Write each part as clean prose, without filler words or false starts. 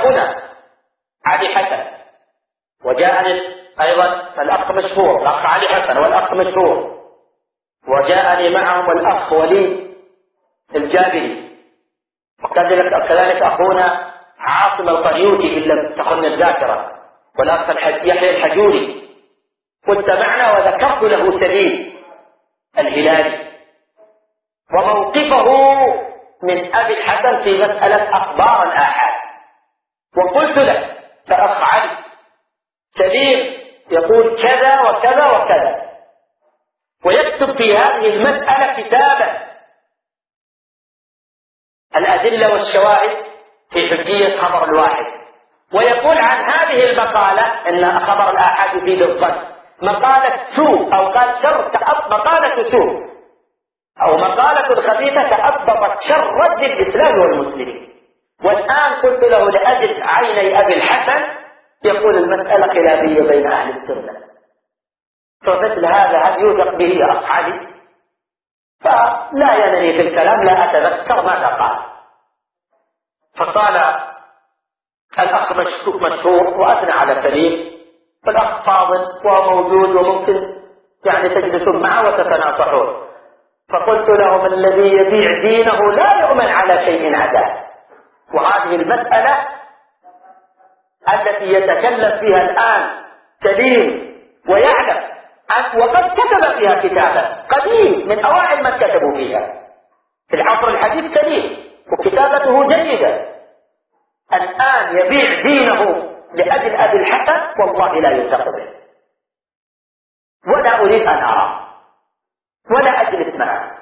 أخونا علي حسن، وجاءني أيضا الأخ مشهور، الأخ علي حسن والأخ مشهور، وجاءني معهم الأخ وليد الجابري، وكذلك أخونا عاصم القريوتي إن لم تخن الذاكرة، والأخ يحيى الحجوري. كنت معنا وذكرت له سليم الهلالي وموقفه من أبي الحسن في مسألة أخبار الآحاد، وقلت له فأخ علي سليم يقول كذا وكذا وكذا، ويكتب في هذه المسألة كتابا الأدلة والشواهد في حجية خبر الواحد، ويقول عن هذه المقالة إن خبر الآحاد يفيد الظن، مقالة سوء أو قال شر مقالة سوء أو مقالة خبيثة تأبطت شرا للإسلام والمسلمين. والآن قلت له لأجل عيني أبي الحسن يقول المسألة خلافية بين أهل السنة، فمثل هذا هل يوثق به يا أخ علي؟ فلا ينني في الكلام، لا أتذكر ماذا قال. فقال الأخ مشهور وأثنى على سليم، والأخ فاضل وهو موجود وممكن يعني تجلسون معه وتتناصحون. فقلت لهم الذي يبيع دينه لا يؤمن على شيء عداه، وهذه المسألة التي يتكلم فيها الآن سليم ويعلم، وقد كتب فيها كتابا قديم من أوائل من كتبوا فيها في العصر الحديث سليم وكتابته جيدة، الآن يبيع دينه لأجل أبي الحسن، والله لا يوثق به، ولا أريد أن أراه ولا أجلس معه.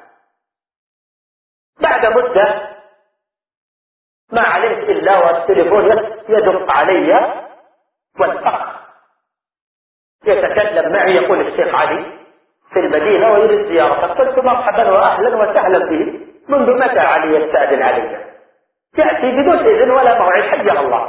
بعد مدة ما علمت إلا والتليفون يدق علي والأخ يتكلم معي يقول الشيخ علي في المدينة ويريد زيارتك. قلت مرحبا وأهلا وسهلا به، منذ متى علي يستأذن علي؟ يأتي بدون إذن ولا موعد، حيا الله.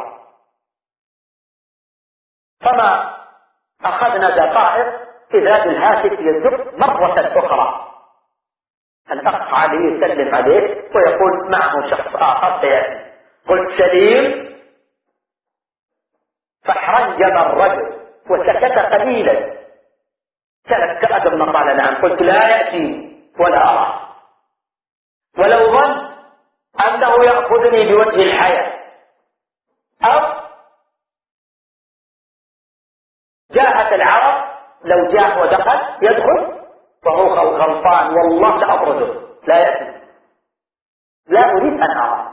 فما أخذنا دقائق إذا بالهاتف يدق مرة أخرى، الأخ علي يسلم عليه ويقول معه شخص آخر سيأتي. قلت سليم، فاحرنجم الرجل وسكت قليلا، تأكد ما قال نعم. قلت لا يأتي ولا أرى، ولو ظن أنه يأخذني بوجه الحياة أو جاءت العرب لو جاء ودخل يدخل وهو غلطان والله سأطرده، لا يأتي، لا أريد أن أرى.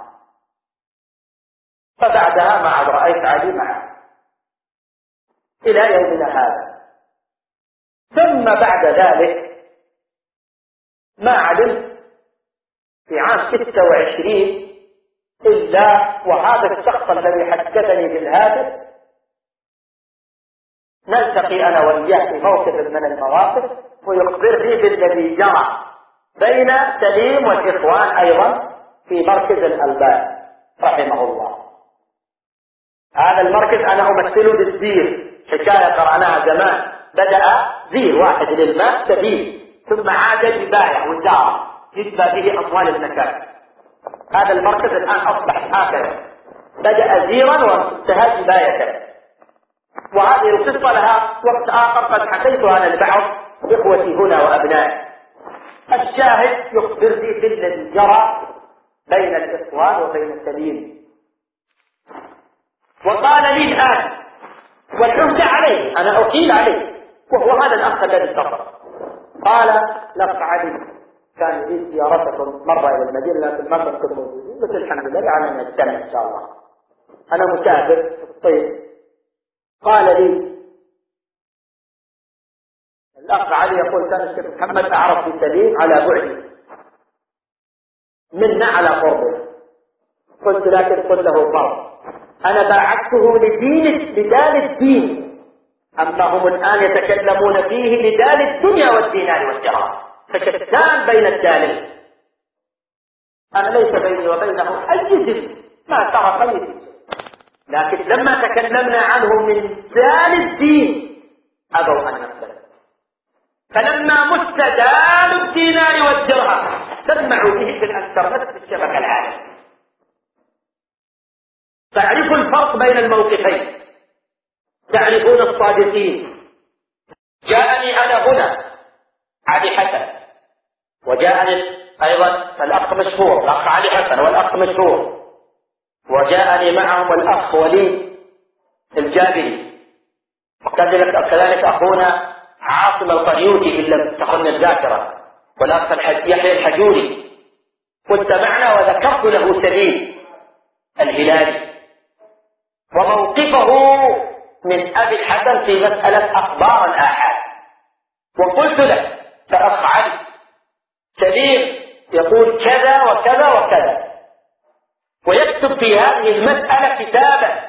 فبعدها ما عاد رأيت علي معه إلى يومنا هذا. ثم بعد ذلك ما علمت في عام 26 إلا وهذا الشخص الذي حدثني بالهاتف نلتقي أنا وإياه في موقف من المواقف ويخبرني بالذي جرى بين سليم والإخوان أيضا في مركز الألبان رحمه الله. هذا المركز أنا أمثله بالزير، حكاية قرأناها زمان، بدأ زير واحد للماء سبيل، ثم عاد جباية وزارة يجبى به أموال المكان. هذا المركز الآن أصبح هكذا، بدأ زيرا وانتهى جباية. وهذه القصة لها وقت آخر قد حكيتها أنا لبعض إخوتي هنا وأبنائي. الشاهد يخبرني بالذي جرى بين الإخوان وبين سليم، وقال لي الآن والعهد عليه، أنا أقيل عليه، وهو هذا الأخ الذي اتصل. قال الأخ علي كان لي زيارتكم مرة إلى المدينة لكن ما كنتم موجودين، بس الحمد لله على نجتمع إن شاء الله، أنا مسافر في الطيب. قال لي الأخ علي يقول كان الشيخ محمد أعرف بسليم على بعد منا على قربه. قلت لكن قل له فرض، أنا باعته لدال الدين، أما هم الآن يتكلمون فيه لدال الدنيا والدينار والدرهم، فشتان بين الدالين. أنا ليس بيني وبينه أي ذل، ما ترى أي ذل، لكن لما تكلمنا عنه من دال الدين أبوا أن نقبل. فلما مستدال الدينار والدرهم سمعوا به في الانترنت في الشبكة العالمية. فاعرفوا الفرق بين الموقفين، تعرفون الصادقين. جاءني أنا هنا علي حسن، وجاءني أيضا الأخ مشهور، الأخ علي حسن والأخ مشهور، وجاءني معهم الأخ وليد الجابري، وكذلك أخونا عاصم القريوتي إن لم تخن الذاكرة، والأخ يحيى الحجوري. قلت معنا وذكرت له سليم الهلالي وموقفه من أبي الحسن في مسألة أخبار الآحاد، وقلت له فأخ علي سليم يقول كذا وكذا وكذا، ويكتب في هذه المسألة كتابا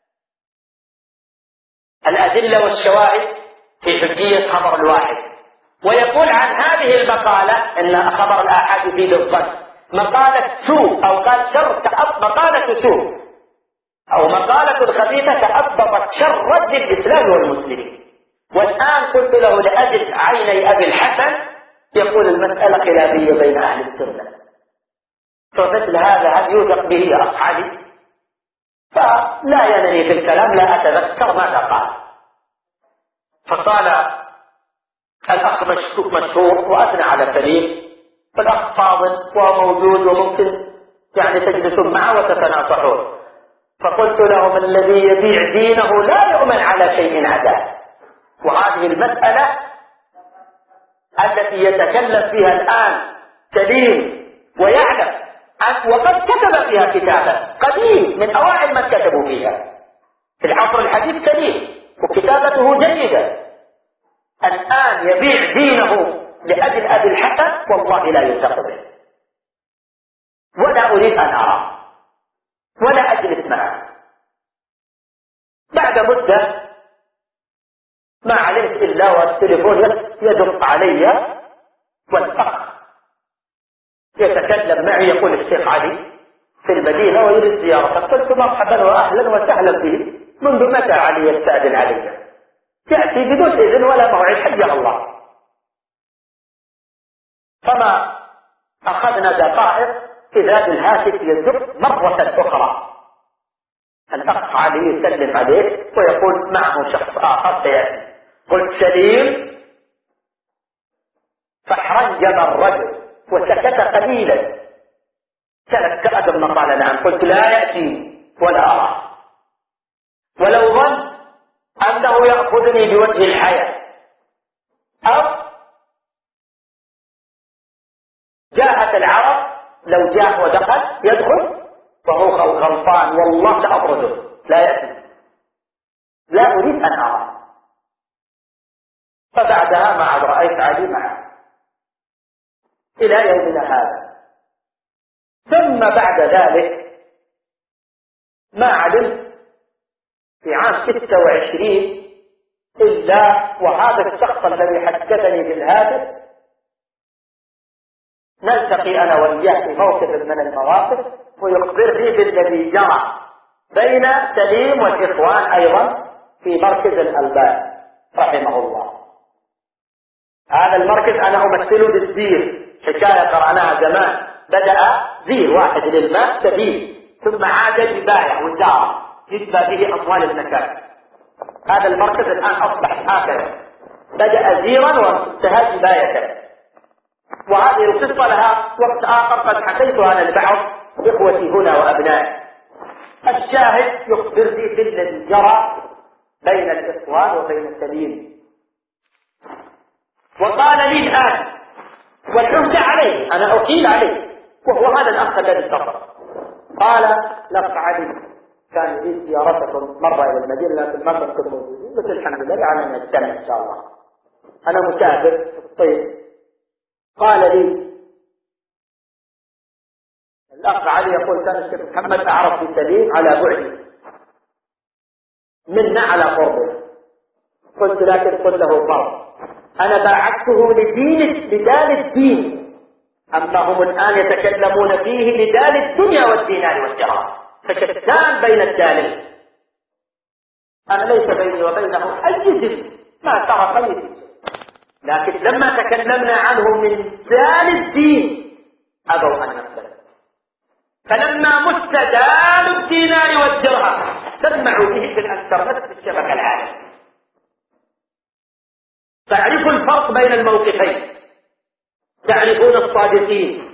الأدلة والشواهد في حجية خبر الواحد، ويقول عن هذه المقالة إن خبر الآحاد يفيد الظن، مقالة سوء أو قال شر مقالة سوء أو مقالة خبيثة تأبطت شرا للإسلام والمسلمين. والآن قلت له لأجل عيني أبي الحسن يقول المسألة خلافية بين أهل السنة، فمثل هذا هل يوثق به يا أخ علي؟ فلا ينني في الكلام، لا أتذكر ماذا قال. فقال الأخ مشهور وأثنى على سليم، فالأخ فاضل وموجود وممكن يعني تجلسون معه وتتناصحون. فقلت لهم الذي يبيع دينه لا يؤمن على شيء عداه، وهذه المسألة التي يتكلم فيها الآن سليم ويعلم وقد كتب فيها كتابا قديم من أوائل من كتبوا فيها في العصر الحديث سليم وكتابته جيدة، الآن يبيع دينه لأجل أبي الحسن، والله لا يوثق به، ولا أريد أن أرى ولا أجلس معه. بعد مدة ما علمت إلا والتليفون يدق علي والأخ يتكلم معي يقول الشيخ علي في المدينة ويريد زيارتك. قلت مرحبا وأهلا وسهلا به، منذ متى علي يستأذن علي؟ يأتي بدون إذن ولا موعد، حيا الله. فما أخذنا دقائق إذا بالهاتف يدق مرة أخرى، الأخ علي يسلم عليه ويقول معه شخص آخر سيأتي. قلت سليم، فاحرنجم الرجل وسكت قليلا، تأكد ما قال نعم. قلت لا يأتي ولا أرى، ولو ظن أنه يأخذني بوجه الحياة أو جاءت العرب لو جاء ودخل يدخل وهو غلطان والله لأبرده، لا يأتي، لا أريد أن أرى. فبعدها ما عاد رأيت علي معه إلى يومنا هذا. ثم بعد ذلك ما علمت في عام 26 إلا وهذا الشخص الذي حدثني بالهاتف نلتقي أنا وإياه في موقف من المواقف ويخبرني بالذي جرى بين سليم والإخوان أيضا في مركز الألبان رحمه الله. هذا المركز أنا أمثله بالزير، حكاية قرأناها زمان، بدأ زير واحد للماء سبيل ثم عاد يبايع وزارة يجبى به أموال المكان. هذا المركز الآن أصبح هكذا، بدأ زيرا وانتهى جباية. وهذه القصة لها وقت آخر قد حكيتها أنا لبعض إخوتي هنا وأبنائي. الشاهد يخبرني بالذي جرى بين الإخوان وبين سليم، وقال لي الآن والحمد عليه، أنا أقيل عليه، وهو هذا الأخ الذي سافر. قال لك علي كان لي زيارتكم مرة إلى المدينة لكن ما كنتم موجودين، بس الحمد لله على السنة إن شاء الله، أنا مسافر في الطيب. قال لي الأخ علي يقول كان الشيخ محمد أعرف بسليم على بعد منا على قربه. قلت لكن قل له فرض، أنا باعدته لدال الدين، أما هم الآن يتكلمون فيه لدال الدنيا والدينار والدرهم، فشتان بين الدالين. أنا ليس بيني وبينه أي ذل، ما ترى أي ذل، لكن لما تكلمنا عنه من دال الدين أبوا أن نقبل. فلما مس دال الدينار والدرهم سمعوا به في الانترنت في الشبكة العالمية. تعرفوا الفرق بين الموقفين، تعرفون الصادقين